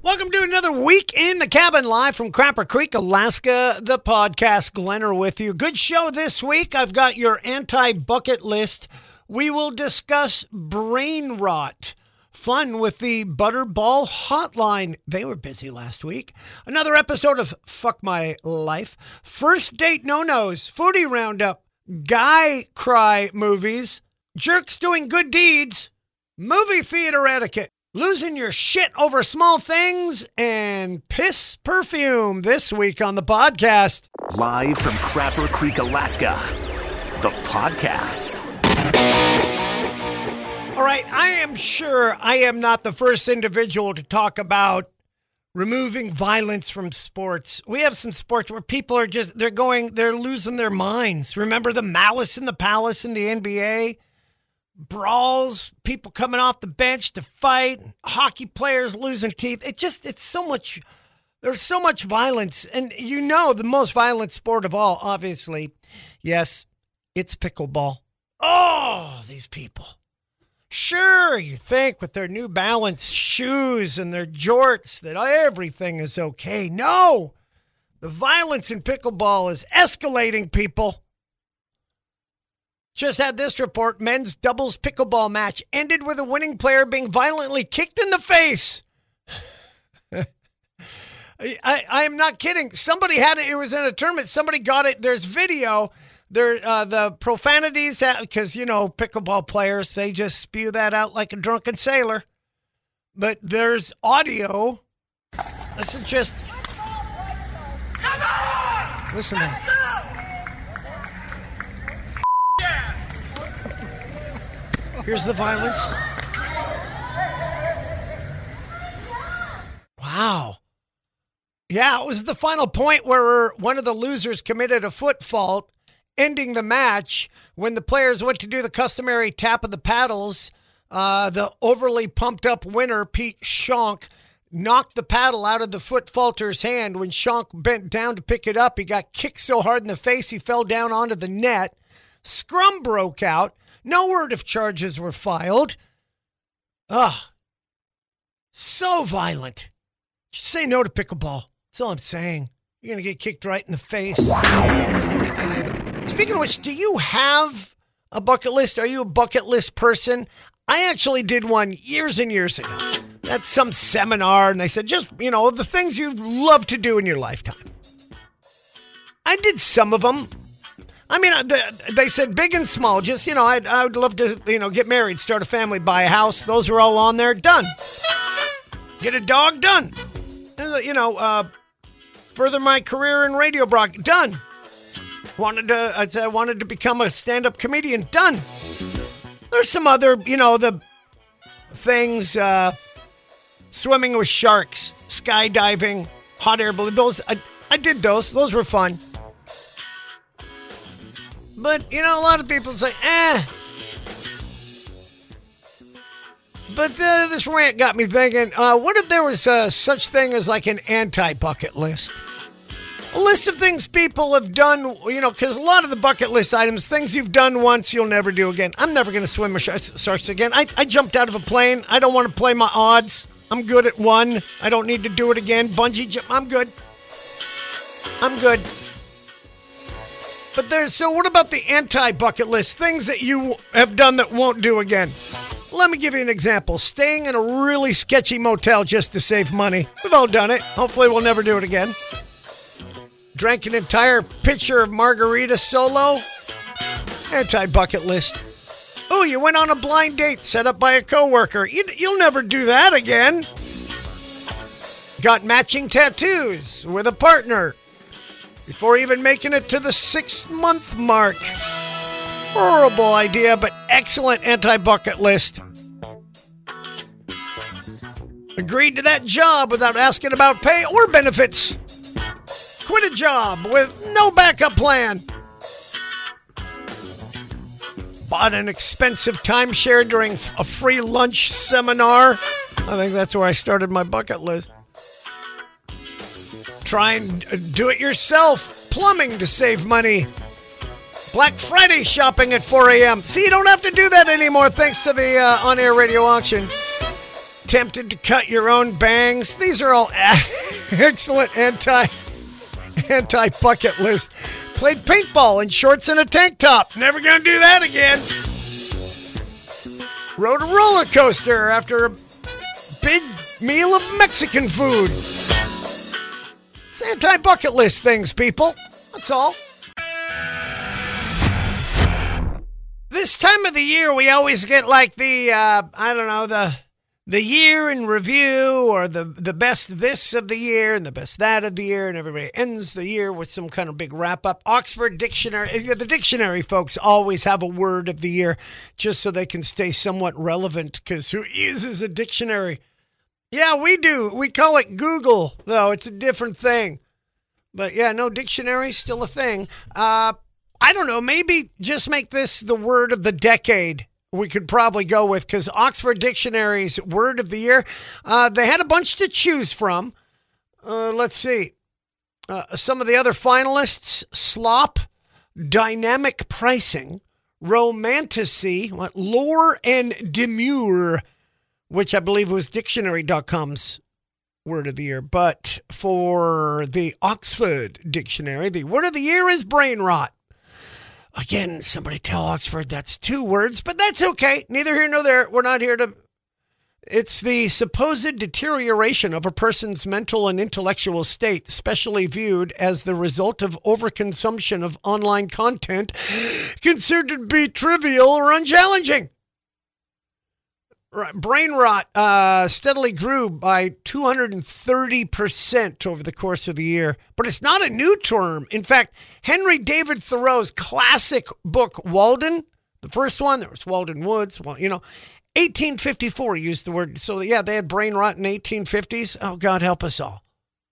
Welcome to another week in the cabin, live from Crapper Creek, Alaska. The podcast, Glenner with you. Good show this week. I've got your anti-bucket list. We will discuss brain rot. Fun with the Butterball Hotline. They were busy last week. Another episode of Fuck My Life. First date no-nos. Foodie roundup. Guy cry movies. Jerks doing good deeds. Movie theater etiquette. Losing your shit over small things, and piss perfume this week on the podcast. Live from Crapper Creek, Alaska, the podcast. All right, I am sure I am not the first individual to talk about removing violence from sports. We have some sports where people are they're losing their minds. Remember the Malice in the Palace in the NBA? Brawls, people coming off the bench to fight, hockey players losing teeth. It's so much, there's so much violence. And you know, the most violent sport of all, obviously, yes, it's pickleball. Oh, these people. Sure, you think with their New Balance shoes and their jorts that everything is okay. No, the violence in pickleball is escalating, people. Just had this report. Men's doubles pickleball match ended with a winning player being violently kicked in the face. I am not kidding. Somebody had it. It was in a tournament. Somebody got it. There's video. The profanities, because, you know, pickleball players, they just spew that out like a drunken sailor. But there's audio. This is just... Listen to that. Here's the violence. Wow. Yeah, it was the final point where one of the losers committed a foot fault, ending the match. When the players went to do the customary tap of the paddles, the overly pumped up winner, Pete Schonk, knocked the paddle out of the foot faulter's hand. When Schonk bent down to pick it up, he got kicked so hard in the face he fell down onto the net. Scrum broke out. No word if charges were filed. So violent. Just say no to pickleball. That's all I'm saying. You're going to get kicked right in the face. Speaking of which, do you have a bucket list? Are you a bucket list person? I actually did one years and years ago. That's some seminar, and they said, just, you know, the things you'd love to do in your lifetime. I did some of them. I mean, they said big and small. Just, you know, I would love to, you know, get married, start a family, buy a house. Those are all on there. Done. Get a dog. Done. You know, further my career in radio broadcast. Done. I wanted to become a stand-up comedian. Done. There's some other, you know, the things, swimming with sharks, skydiving, hot air balloon. Those, I did those. Those were fun. But, you know, a lot of people say, But this rant got me thinking, what if there was such thing as like an anti-bucket list? A list of things people have done, you know, because a lot of the bucket list items, things you've done once, you'll never do again. I'm never going to swim with sharks again. I jumped out of a plane. I don't want to play my odds. I'm good at one. I don't need to do it again. Bungee jump. I'm good. But so what about the anti-bucket list? Things that you have done that won't do again. Let me give you an example. Staying in a really sketchy motel just to save money. We've all done it. Hopefully we'll never do it again. Drank an entire pitcher of margarita solo. Anti-bucket list. Oh, you went on a blind date set up by a coworker. You'll never do that again. Got matching tattoos with a partner before even making it to the 6-month mark. Horrible idea, but excellent anti-bucket list. Agreed to that job without asking about pay or benefits. Quit a job with no backup plan. Bought an expensive timeshare during a free lunch seminar. I think that's where I started my bucket list. Try and do it yourself. Plumbing to save money. Black Friday shopping at 4 a.m. See, you don't have to do that anymore thanks to the on-air radio auction. tempted to cut your own bangs? These are all excellent anti-bucket list. Played paintball in shorts and a tank top. Never gonna do that again. Rode a roller coaster after a big meal of Mexican food. It's anti-bucket list things, people. That's all. This time of the year, we always get like the year in review, or the best this of the year and the best that of the year, and everybody ends the year with some kind of big wrap-up. Oxford Dictionary, the dictionary folks always have a word of the year just so they can stay somewhat relevant, because who uses a dictionary? Yeah, we do. We call it Google, though. It's a different thing. But yeah, no, dictionary's still a thing. I don't know, maybe just make this the word of the decade. We could probably go with, because Oxford Dictionary's word of the year, they had a bunch to choose from. Let's see. Some of the other finalists: slop, dynamic pricing, romanticy, lore, and demure, which I believe was dictionary.com's word of the year. But for the Oxford Dictionary, the word of the year is brain rot. Again, somebody tell Oxford that's 2 words, but that's okay. Neither here nor there. We're not here to... It's the supposed deterioration of a person's mental and intellectual state, especially viewed as the result of overconsumption of online content considered to be trivial or unchallenging. Brain rot steadily grew by 230% over the course of the year. But it's not a new term. In fact, Henry David Thoreau's classic book, Walden, the first one, there was Walden Woods, 1854 used the word. So, yeah, they had brain rot in the 1850s. Oh, God help us all.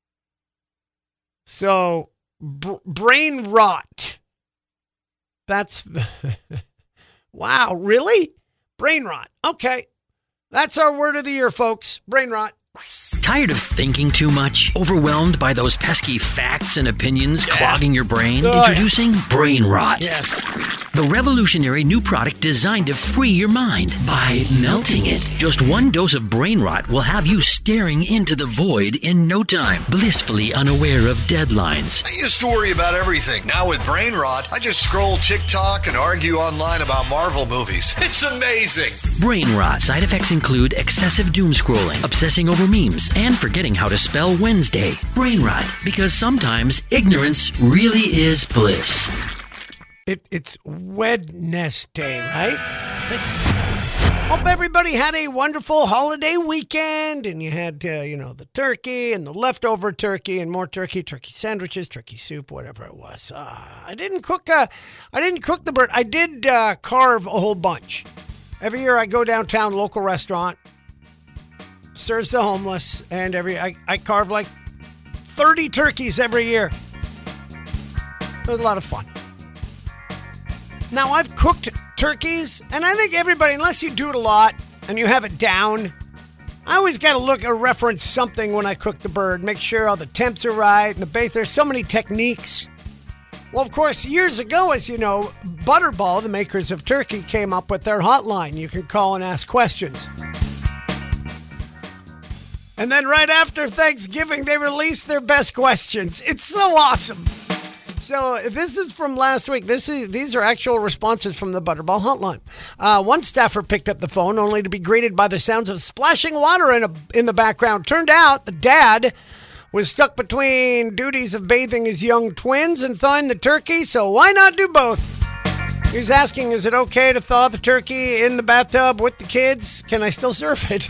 So, brain rot. That's... Wow, really? Brain rot. Okay. That's our word of the year, folks. Brain rot. Tired of thinking too much? Overwhelmed by those pesky facts and opinions clogging your brain? Introducing Brain Rot. Yes. The revolutionary new product designed to free your mind by melting it. Just 1 dose of Brain Rot will have you staring into the void in no time, blissfully unaware of deadlines. I used to worry about everything. Now with Brain Rot, I just scroll TikTok and argue online about Marvel movies. It's amazing. Brain Rot side effects include excessive doom scrolling, obsessing over memes, and forgetting how to spell Wednesday. Brain Rot, because sometimes ignorance really is bliss. It's Wednesday, right? Hope everybody had a wonderful holiday weekend, and you had, the turkey and the leftover turkey and more turkey sandwiches, turkey soup, whatever it was. I didn't cook the bird. I did carve a whole bunch. Every year I go downtown, local restaurant, serves the homeless, and I carve like 30 turkeys every year. It was a lot of fun. Now, I've cooked turkeys, and I think everybody, unless you do it a lot and you have it down, I always got to look or reference something when I cook the bird, make sure all the temps are right, and the base. There's so many techniques. Well, of course, years ago, as you know, Butterball, the makers of turkey, came up with their hotline. You can call and ask questions. And then right after Thanksgiving, they released their best questions. It's so awesome. So this is from last week. These are actual responses from the Butterball hotline. One staffer picked up the phone only to be greeted by the sounds of splashing water in the background. Turned out the dad was stuck between duties of bathing his young twins and thawing the turkey, so why not do both? He's asking, is it okay to thaw the turkey in the bathtub with the kids? Can I still serve it?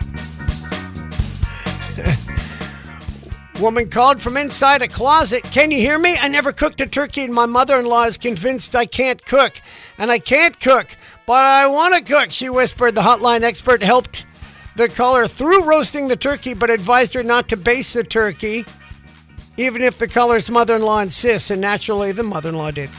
Woman called from inside a closet. Can you hear me? I never cooked a turkey and my mother-in-law is convinced I can't cook. And I can't cook, but I want to cook, she whispered. The hotline expert helped the caller through roasting the turkey, but advised her not to baste the turkey, even if the caller's mother-in-law insists, and naturally the mother-in-law did.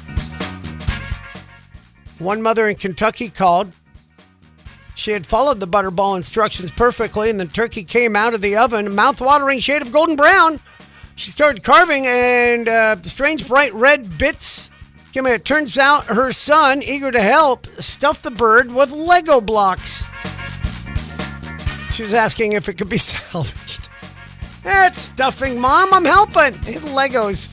One mother in Kentucky called. She had followed the Butterball instructions perfectly, and the turkey came out of the oven, a mouth-watering shade of golden brown. She started carving, and strange bright red bits came out. It turns out her son, eager to help, stuffed the bird with Lego blocks. She was asking if it could be salvaged. That's stuffing, Mom. I'm helping. Legos.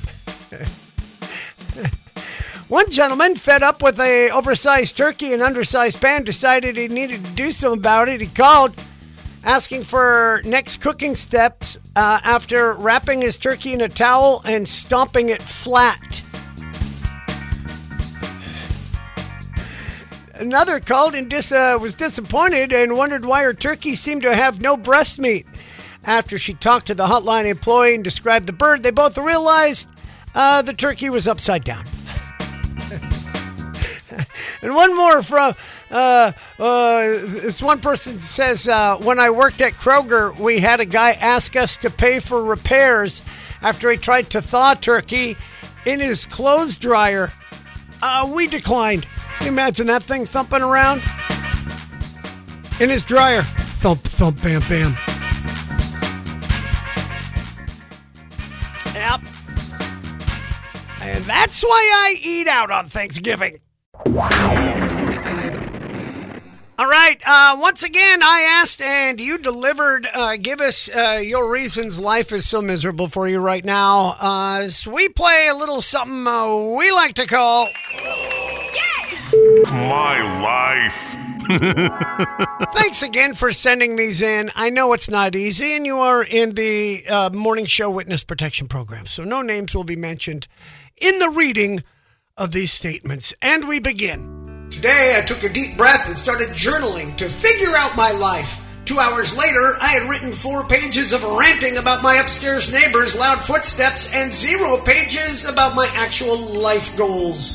One gentleman, fed up with a oversized turkey and undersized pan, decided he needed to do something about it. He called, asking for next cooking steps after wrapping his turkey in a towel and stomping it flat. Another called and was disappointed and wondered why her turkey seemed to have no breast meat. After she talked to the hotline employee and described the bird, they both realized the turkey was upside down. And one more from this one person says, when I worked at Kroger, we had a guy ask us to pay for repairs after he tried to thaw turkey in his clothes dryer. We declined. Can you imagine that thing thumping around in his dryer? Thump, thump, bam, bam. Yep. And that's why I eat out on Thanksgiving. All right. Once again, I asked and you delivered. Give us your reasons life is so miserable for you right now. So we play a little something we like to call... Yes! My life. Thanks again for sending these in. I know it's not easy, and you are in the morning show witness protection program, so no names will be mentioned in the reading of these statements. And we begin. Today, I took a deep breath and started journaling to figure out my life. 2 hours later, I had written 4 pages of ranting about my upstairs neighbor's loud footsteps and 0 pages about my actual life goals.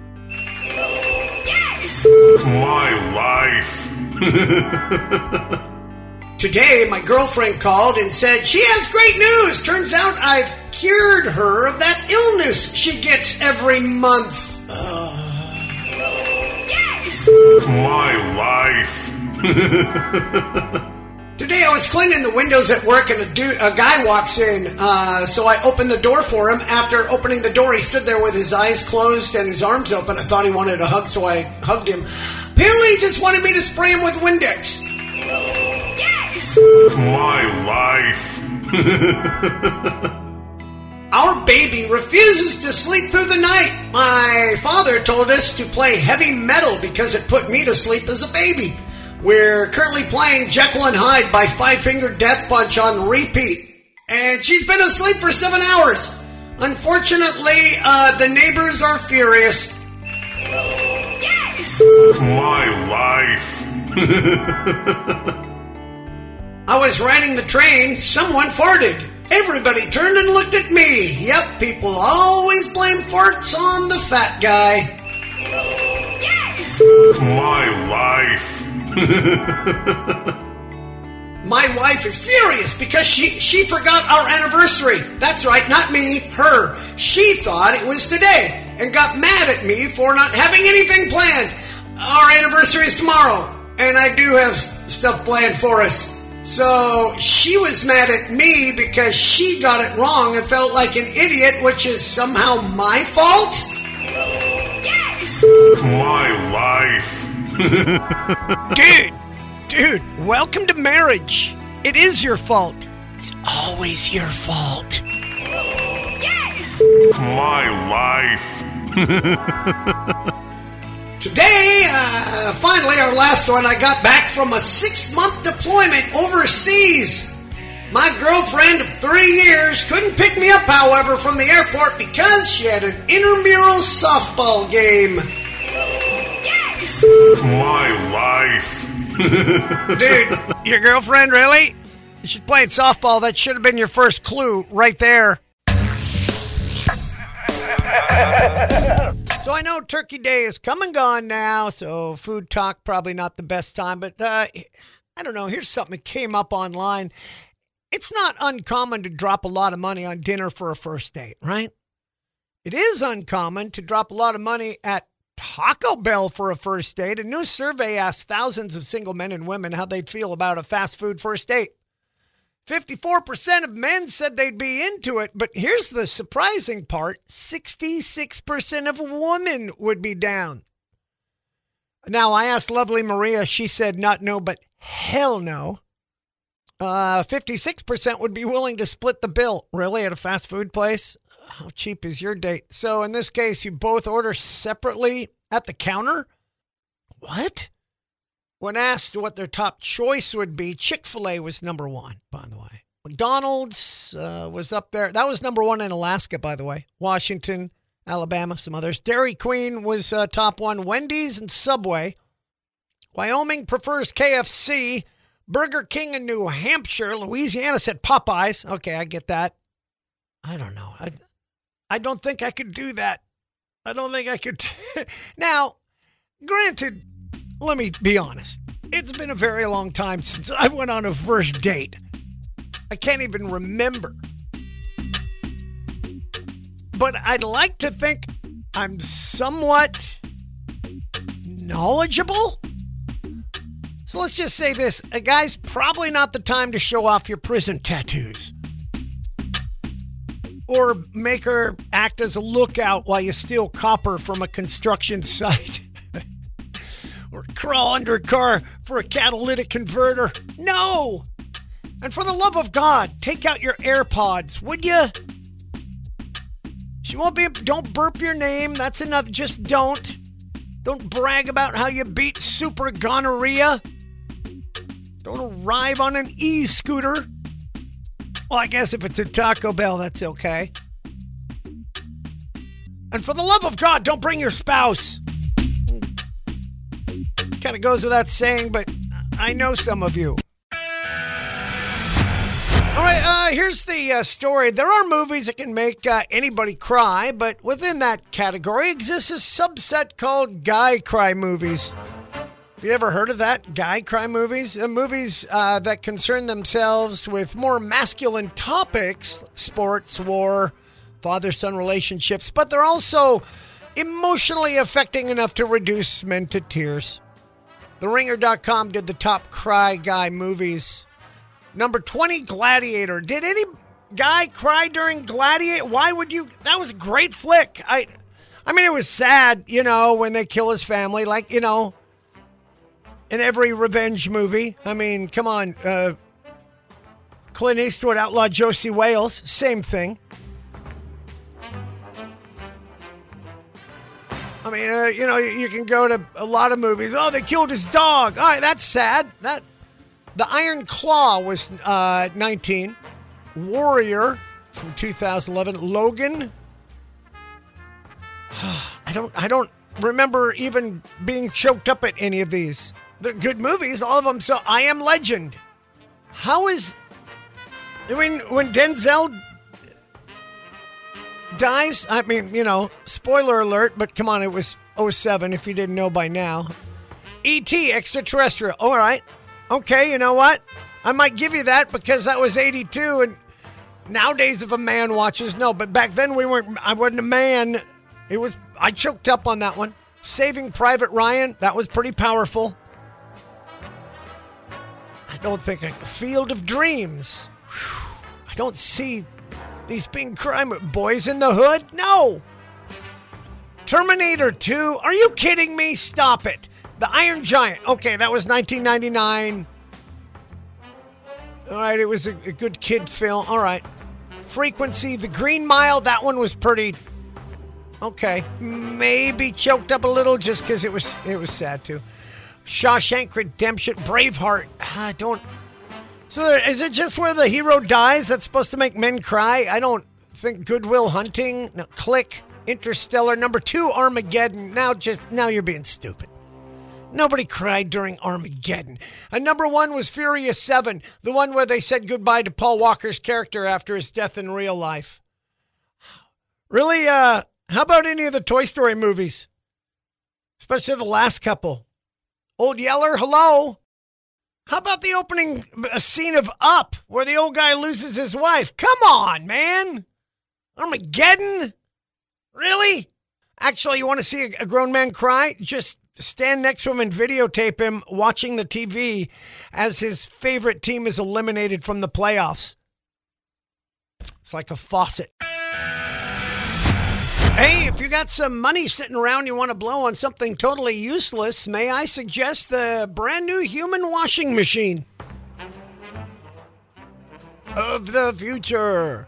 Yes! My life. Today, my girlfriend called and said she has great news. Turns out I've cured her of that illness she gets every month. Yes! My life. Today I was cleaning the windows at work and a guy walks in, so I opened the door for him. After opening the door, he stood there with his eyes closed and his arms open. I thought he wanted a hug, so I hugged him. Apparently he just wanted me to spray him with Windex. Yes! My life. Our baby refuses to sleep through the night. My father told us to play heavy metal because it put me to sleep as a baby. We're currently playing Jekyll and Hyde by Five Finger Death Punch on repeat. And she's been asleep for 7 hours. Unfortunately, the neighbors are furious. Yes! My life. I was riding the train. Someone farted. Everybody turned and looked at me. Yep, people always blame farts on the fat guy. Yes! My life. My wife is furious because she forgot our anniversary. That's right, not me, her. She thought it was today and got mad at me for not having anything planned. Our anniversary is tomorrow, and I do have stuff planned for us. So she was mad at me because she got it wrong and felt like an idiot, which is somehow my fault? Yes! My life. Dude, welcome to marriage. It is your fault. It's always your fault. Yes! My life. Today, finally our last one, I got back from a 6-month deployment overseas. My girlfriend of 3 years couldn't pick me up, however, from the airport because she had an intramural softball game. Yes! My life. Dude, your girlfriend, really? She's playing softball. That should have been your first clue right there. So I know Turkey Day is come and gone now, so food talk probably not the best time, but I don't know. Here's something that came up online. It's not uncommon to drop a lot of money on dinner for a first date, right? It is uncommon to drop a lot of money at Taco Bell for a first date. A new survey asked thousands of single men and women how they'd feel about a fast food first date. 54% of men said they'd be into it, but here's the surprising part. 66% of women would be down. Now, I asked lovely Maria. She said not no, but hell no. 56% would be willing to split the bill. Really? At a fast food place? How cheap is your date? So in this case, you both order separately at the counter? What? When asked what their top choice would be, Chick-fil-A was number one, by the way. McDonald's was up there. That was number one in Alaska, by the way. Washington, Alabama, some others. Dairy Queen was top one. Wendy's and Subway. Wyoming prefers KFC. Burger King in New Hampshire. Louisiana said Popeyes. Okay, I get that. I don't know. I don't think I could do that. I don't think I could. Now, granted, let me be honest. It's been a very long time since I went on a first date. I can't even remember. But I'd like to think I'm somewhat knowledgeable. So let's just say this. A guy's probably not the time to show off your prison tattoos. Or make her act as a lookout while you steal copper from a construction site. Or crawl under a car for a catalytic converter. No! And for the love of God, take out your AirPods, would you? She won't be. Don't burp your name. That's enough. Just don't. Don't brag about how you beat super gonorrhea. Don't arrive on an e-scooter. Well, I guess if it's a Taco Bell, that's okay. And for the love of God, don't bring your spouse. Kind of goes without saying, but I know some of you. All right, here's the story. There are movies that can make anybody cry, but within that category exists a subset called guy cry movies. Have you ever heard of that? Guy cry movies? Movies that concern themselves with more masculine topics, sports, war, father-son relationships, but they're also emotionally affecting enough to reduce men to tears. TheRinger.com did the top cry guy movies. Number 20, Gladiator. Did any guy cry during Gladiator? Why would you? That was a great flick. I mean, it was sad, when they kill his family, like, in every revenge movie. I mean, come on. Clint Eastwood outlawed Josie Wales. Same thing. I mean, you can go to a lot of movies. Oh, they killed his dog. All right, that's sad. The Iron Claw was 19. Warrior from 2011. Logan. I don't remember even being choked up at any of these. They're good movies, all of them. So I Am Legend. When Denzel dies, I mean, spoiler alert, but come on, it was 2007 if you didn't know by now. E.T. Extraterrestrial. All right. Okay, you know what? I might give you that because that was 82, and nowadays if a man watches, no, but back then I wasn't a man. I choked up on that one. Saving Private Ryan, that was pretty powerful. I don't think Field of Dreams. Whew, I don't see these being crime. Boys in the Hood? No. Terminator 2? Are you kidding me? Stop it. The Iron Giant. Okay, that was 1999. All right, it was a good kid film. All right. Frequency, The Green Mile. That one was pretty... Okay. Maybe choked up a little just because it was sad too. Shawshank Redemption. Braveheart. So is it just where the hero dies that's supposed to make men cry? I don't think. Good Will Hunting. No, Click. Interstellar. Number 2, Armageddon. Now you're being stupid. Nobody cried during Armageddon. And number 1 was Furious 7, the one where they said goodbye to Paul Walker's character after his death in real life. Really, how about any of the Toy Story movies? Especially the last couple. Old Yeller, hello? How about the opening scene of Up, where the old guy loses his wife? Come on, man. Armageddon? Really? Actually, you want to see a grown man cry? Just stand next to him and videotape him watching the TV as his favorite team is eliminated from the playoffs. It's like a faucet. Hey, if you got some money sitting around you want to blow on something totally useless, may I suggest the brand new human washing machine? of the future.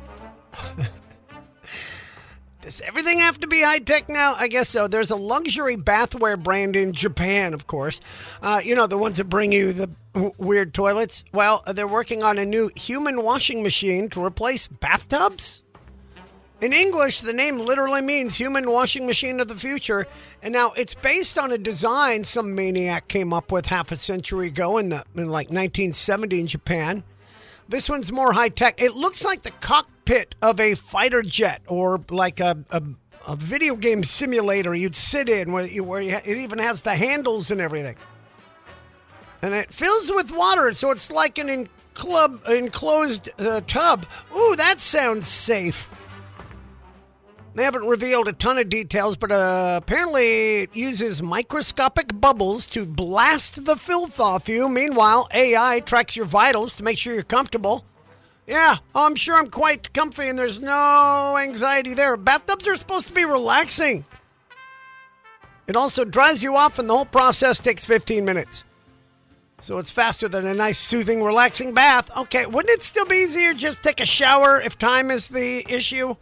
Does everything have to be high-tech now? I guess so. There's a luxury bathware brand in Japan, of course. The ones that bring you the weird toilets. Well, they're working on a new human washing machine to replace bathtubs. In English, the name literally means human washing machine of the future. And now it's based on a design some maniac came up with half a century ago in 1970 in Japan. This one's more high-tech. It looks like the cockpit of a fighter jet or like a video game simulator you'd sit in where it even has the handles and everything. And it fills with water, so it's like an enclosed tub. Ooh, that sounds safe. They haven't revealed a ton of details, but apparently it uses microscopic bubbles to blast the filth off you. Meanwhile, AI tracks your vitals to make sure you're comfortable. Yeah, I'm sure I'm quite comfy and there's no anxiety there. Bathtubs are supposed to be relaxing. It also dries you off and the whole process takes 15 minutes. So it's faster than a nice, soothing, relaxing bath. Okay, wouldn't it still be easier just take a shower if time is the issue?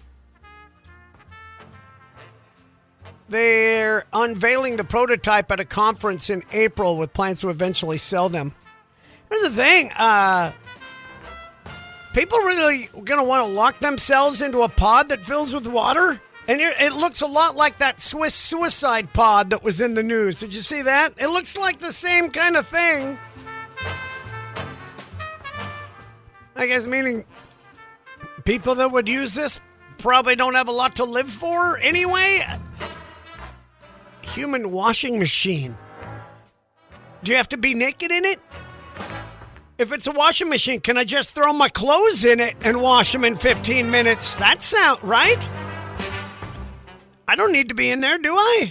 They're unveiling the prototype at a conference in April with plans to eventually sell them. Here's the thing. People really going to want to lock themselves into a pod that fills with water? And it looks a lot like that Swiss suicide pod that was in the news. Did you see that? It looks like the same kind of thing. I guess meaning people that would use this probably don't have a lot to live for anyway. Human washing machine. Do you have to be naked in it? If it's a washing machine, can I just throw my clothes in it and wash them in 15 minutes? That sounds right. I don't need to be in there, do I?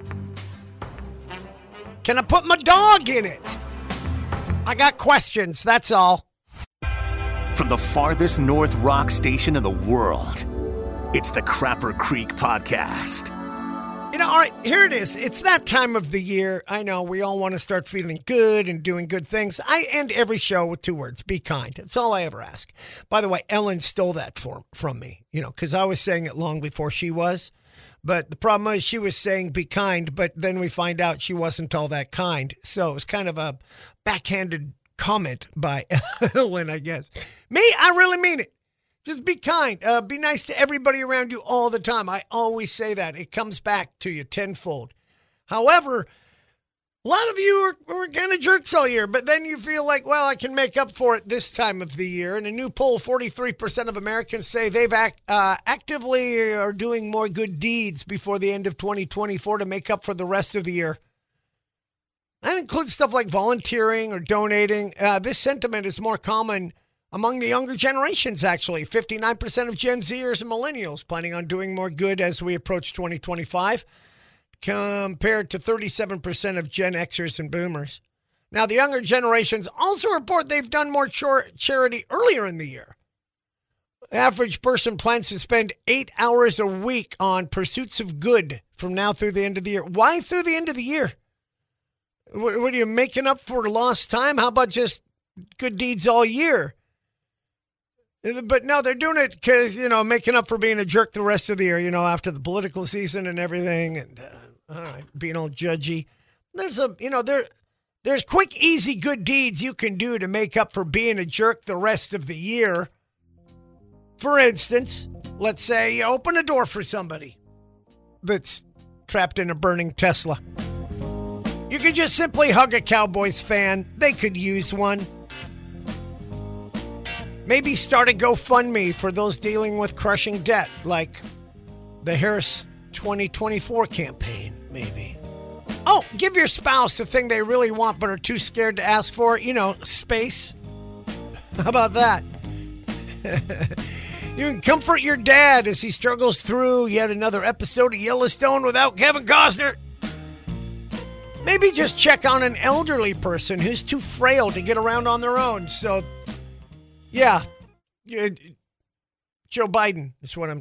Can I put my dog in it? I got questions, that's all. From the farthest north rock station in the world, it's the Crapper Creek Podcast. All right, here it is. It's that time of the year. I know we all want to start feeling good and doing good things. I end every show with 2 words, be kind. That's all I ever ask. By the way, Ellen stole that from me, because I was saying it long before she was. But the problem is she was saying be kind, but then we find out she wasn't all that kind. So it was kind of a backhanded comment by Ellen, I guess. Me, I really mean it. Just be kind. Be nice to everybody around you all the time. I always say that. It comes back to you tenfold. However, a lot of you are kind of jerks all year, but then you feel like, well, I can make up for it this time of the year. In a new poll, 43% of Americans say they've actively are doing more good deeds before the end of 2024 to make up for the rest of the year. That includes stuff like volunteering or donating. This sentiment is more common among the younger generations, actually. 59% of Gen Zers and millennials planning on doing more good as we approach 2025, compared to 37% of Gen Xers and boomers. Now, the younger generations also report they've done more charity earlier in the year. The average person plans to spend 8 hours a week on pursuits of good from now through the end of the year. Why through the end of the year? What are you making up for lost time? How about just good deeds all year? But no, they're doing it because, making up for being a jerk the rest of the year, after the political season and everything, and being all judgy. There's quick, easy, good deeds you can do to make up for being a jerk the rest of the year. For instance, let's say you open a door for somebody that's trapped in a burning Tesla. You could just simply hug a Cowboys fan. They could use one. Maybe start a GoFundMe for those dealing with crushing debt, like the Harris 2024 campaign, maybe. Oh, give your spouse the thing they really want but are too scared to ask for, space. How about that? You can comfort your dad as he struggles through yet another episode of Yellowstone without Kevin Costner. Maybe just check on an elderly person who's too frail to get around on their own, so... Yeah, Joe Biden is what I'm...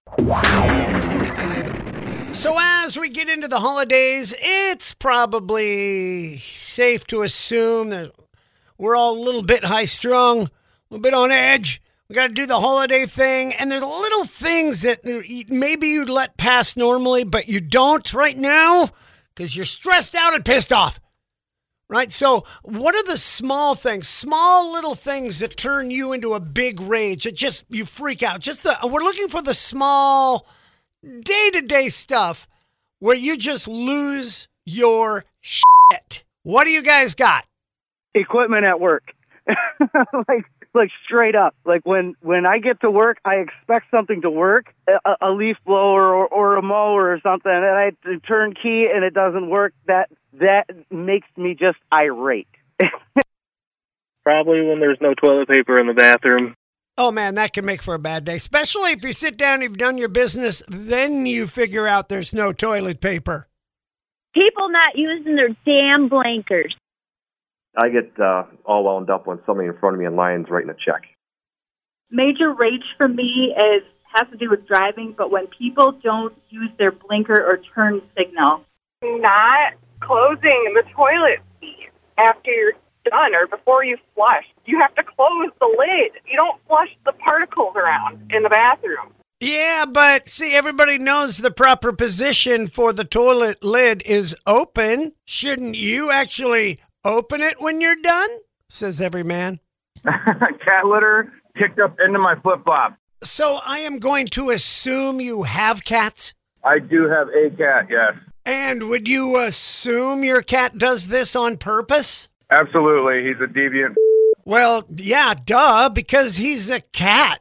So as we get into the holidays, it's probably safe to assume that we're all a little bit high-strung, a a little bit on edge. We got to do the holiday thing. And there's little things that maybe you'd let pass normally, but you don't right now because you're stressed out and pissed off. Right? So what are the small things, small little things that turn you into a big rage? It just, you freak out. We're looking for the small day-to-day stuff where you just lose your shit. What do you guys got? Equipment at work. like straight up. Like when I get to work, I expect something to work, a leaf blower or a mower or something, and I turn key and it doesn't work. That makes me just irate. Probably when there's no toilet paper in the bathroom. Oh, man, that can make for a bad day, especially if you sit down, you've done your business, then you figure out there's no toilet paper. People not using their damn blinkers. I get all wound up when somebody in front of me in line's writing a check. Major rage for me has to do with driving, but when people don't use their blinker or turn signal. Not closing the toilet seat after you're done or before you flush. You have to close the lid. You don't flush the particles around in the bathroom. Yeah, but see, everybody knows the proper position for the toilet lid is open. Shouldn't you actually open it when you're done? Says every man. Cat litter kicked up into my flip-flop. So I am going to assume you have cats? I do have a cat, yes. And would you assume your cat does this on purpose? Absolutely. He's a deviant. Well, yeah, duh, because he's a cat.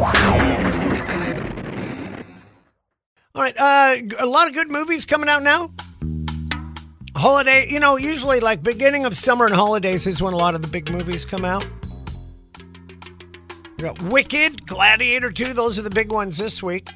All right, a lot of good movies coming out now. Holiday, usually like beginning of summer and holidays is when a lot of the big movies come out. We got Wicked, Gladiator 2, those are the big ones this week.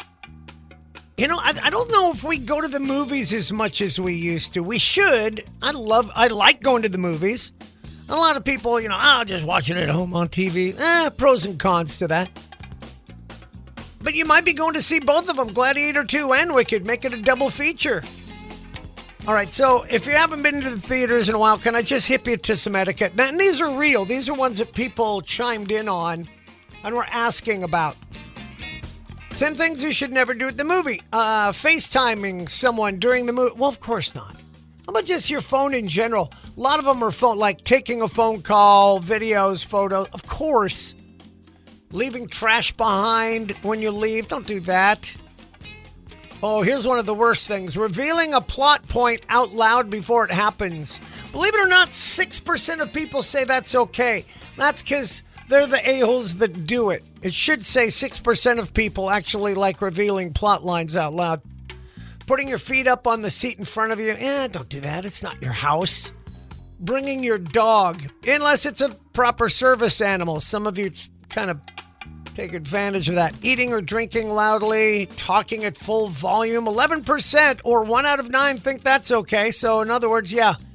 I don't know if we go to the movies as much as we used to. We should. I like going to the movies. A lot of people, I'll just watch it at home on TV. Pros and cons to that. But you might be going to see both of them, Gladiator 2 and Wicked. Make it a double feature. All right, so if you haven't been to the theaters in a while, can I just hip you to some etiquette? And these are real. These are ones that people chimed in on and were asking about. 10 things you should never do at the movie. FaceTiming someone during the movie. Well, of course not. How about just your phone in general? A lot of them are like taking a phone call, videos, photos. Of course. Leaving trash behind when you leave. Don't do that. Oh, here's one of the worst things. Revealing a plot point out loud before it happens. Believe it or not, 6% of people say that's okay. That's because they're the a-holes that do it. It should say 6% of people actually like revealing plot lines out loud. Putting your feet up on the seat in front of you. Don't do that. It's not your house. Bringing your dog, unless it's a proper service animal. Some of you kind of take advantage of that. Eating or drinking loudly, talking at full volume. 11% or 1 out of 9 think that's okay. So in other words,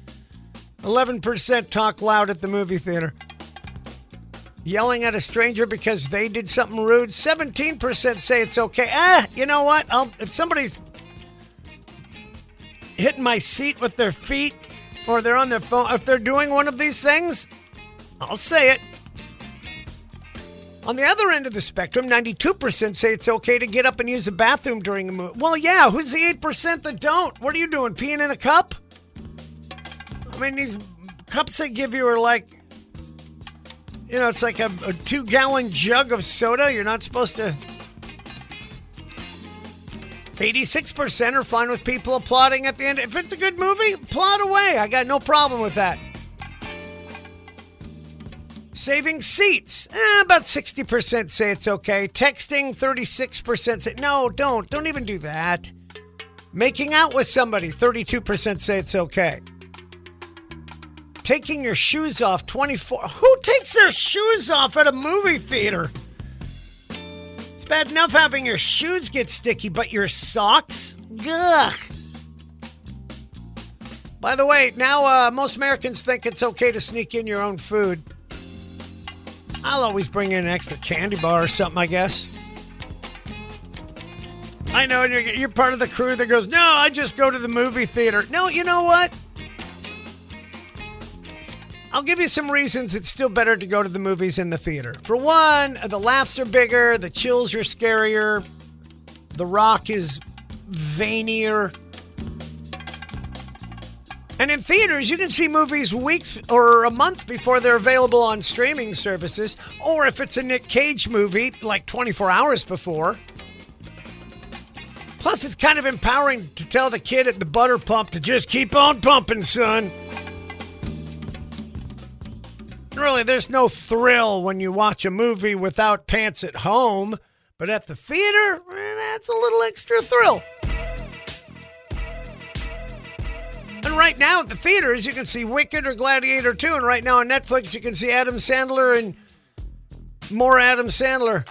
11% talk loud at the movie theater. Yelling at a stranger because they did something rude. 17% say it's okay. You know what? If somebody's hitting my seat with their feet or they're on their phone, if they're doing one of these things, I'll say it. On the other end of the spectrum, 92% say it's okay to get up and use a bathroom during a movie. Well, yeah, who's the 8% that don't? What are you doing, peeing in a cup? I mean, these cups they give you are like, it's like a 2-gallon jug of soda. You're not supposed to. 86% are fine with people applauding at the end. If it's a good movie, applaud away. I got no problem with that. Saving seats. About 60% say it's okay. Texting, 36% say, no, don't. Don't even do that. Making out with somebody, 32% say it's okay. Taking your shoes off, 24%. Who takes their shoes off at a movie theater? It's bad enough having your shoes get sticky, but your socks? Ugh. By the way, now most Americans think it's okay to sneak in your own food. I'll always bring in an extra candy bar or something, I guess. I know you're part of the crew that goes, no, I just go to the movie theater. No, you know what? I'll give you some reasons it's still better to go to the movies in the theater. For one, the laughs are bigger, the chills are scarier, The Rock is veinier. And in theaters, you can see movies weeks or a month before they're available on streaming services, or if it's a Nick Cage movie, like 24 hours before. Plus, it's kind of empowering to tell the kid at the butter pump to just keep on pumping, son. Really, there's no thrill when you watch a movie without pants at home, but at the theater, that's a little extra thrill. And right now at the theaters, you can see Wicked or Gladiator 2, and right now on Netflix, you can see Adam Sandler and more Adam Sandler.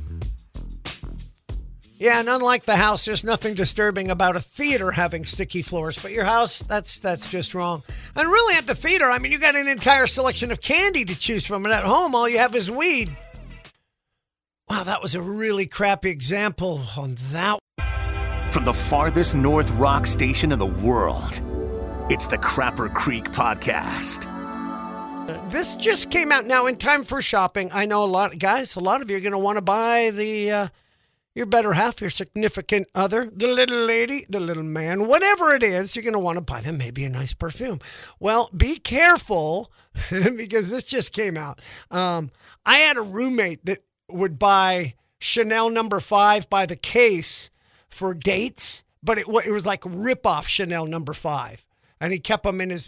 Yeah, and unlike the house, there's nothing disturbing about a theater having sticky floors, but your house, that's just wrong. And really at the theater, I mean, you got an entire selection of candy to choose from, and at home, all you have is weed. Wow, that was a really crappy example on that. From the farthest north rock station in the world, it's the Crapper Creek Podcast. This just came out now in time for shopping. I know a lot of you are going to want to buy your better half, your significant other, the little lady, the little man, whatever it is, you're going to want to buy them maybe a nice perfume. Well, be careful because this just came out. I had a roommate that would buy Chanel No. 5 by the case for dates, but it was like rip-off Chanel No. 5. And he kept them in his,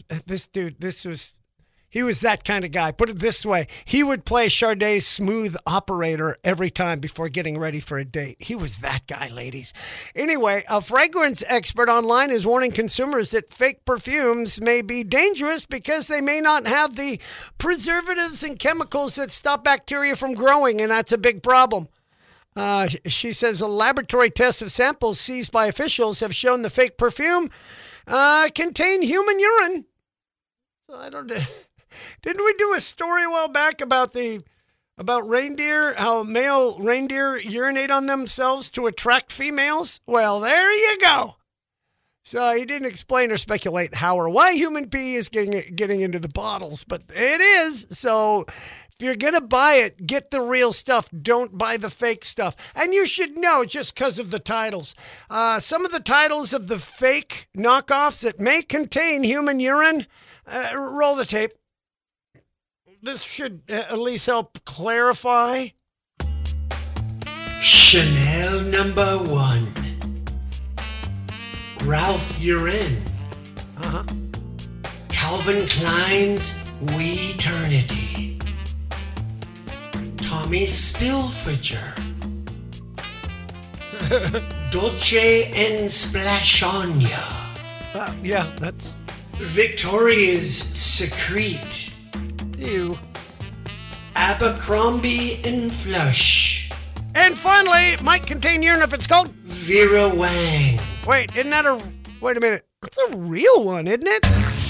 he was that kind of guy. Put it this way, he would play Sade's Smooth Operator every time before getting ready for a date. He was that guy, ladies. Anyway, a fragrance expert online is warning consumers that fake perfumes may be dangerous because they may not have the preservatives and chemicals that stop bacteria from growing, and that's a big problem. She says a laboratory test of samples seized by officials have shown the fake perfume contain human urine. So I don't... Didn't we do a story a while back about reindeer, how male reindeer urinate on themselves to attract females? Well, there you go. So he didn't explain or speculate how or why human pee is getting into the bottles, but it is. So if you're going to buy it, get the real stuff. Don't buy the fake stuff. And you should know just because of the titles. Some of the titles of the fake knockoffs that may contain human urine, roll the tape. This should at least help clarify. Chanel No. 1. Ralph Lauren. Calvin Klein's Eternity. Tommy Hilfiger. Dolce and Splashogna. Yeah, that's... Victoria's Secret. Ew. Abercrombie and Flush. And finally, it might contain urine if it's called Vera Wang. Wait, isn't that wait a minute. That's a real one, isn't it?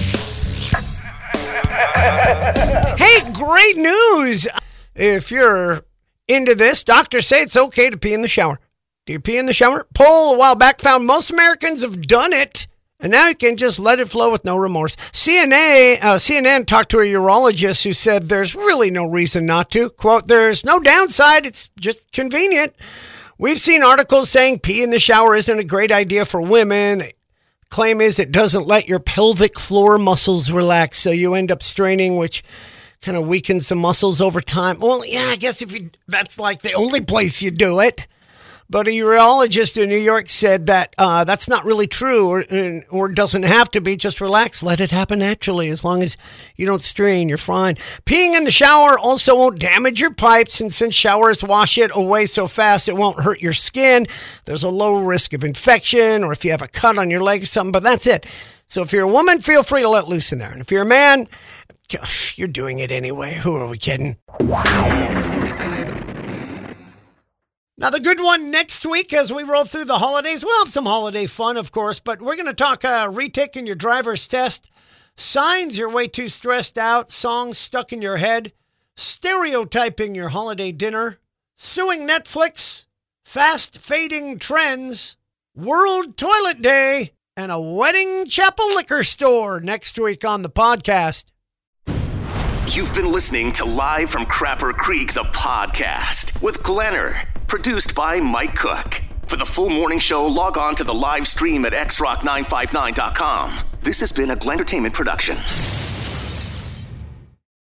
Hey, great news. If you're into this, doctors say it's okay to pee in the shower. Do you pee in the shower? Poll a while back found most Americans have done it. And now you can just let it flow with no remorse. CNN talked to a urologist who said there's really no reason not to. Quote, there's no downside. It's just convenient. We've seen articles saying pee in the shower isn't a great idea for women. The claim is it doesn't let your pelvic floor muscles relax, so you end up straining, which kind of weakens the muscles over time. Well, yeah, I guess that's like the only place you do it. But a urologist in New York said that that's not really true or doesn't have to be. Just relax. Let it happen naturally. As long as you don't strain, you're fine. Peeing in the shower also won't damage your pipes. And since showers wash it away so fast, it won't hurt your skin. There's a low risk of infection or if you have a cut on your leg or something. But that's it. So if you're a woman, feel free to let loose in there. And if you're a man, you're doing it anyway. Who are we kidding? Now, the good one next week as we roll through the holidays. We'll have some holiday fun, of course, but we're going to talk retaking your driver's test, signs you're way too stressed out, songs stuck in your head, stereotyping your holiday dinner, suing Netflix, fast fading trends, World Toilet Day, and a wedding chapel liquor store next week on the podcast. You've been listening to Live from Crapper Creek, the podcast, with Glenner, produced by Mike Cook. For the full morning show, log on to the live stream at xrock959.com. This has been a Glentertainment production.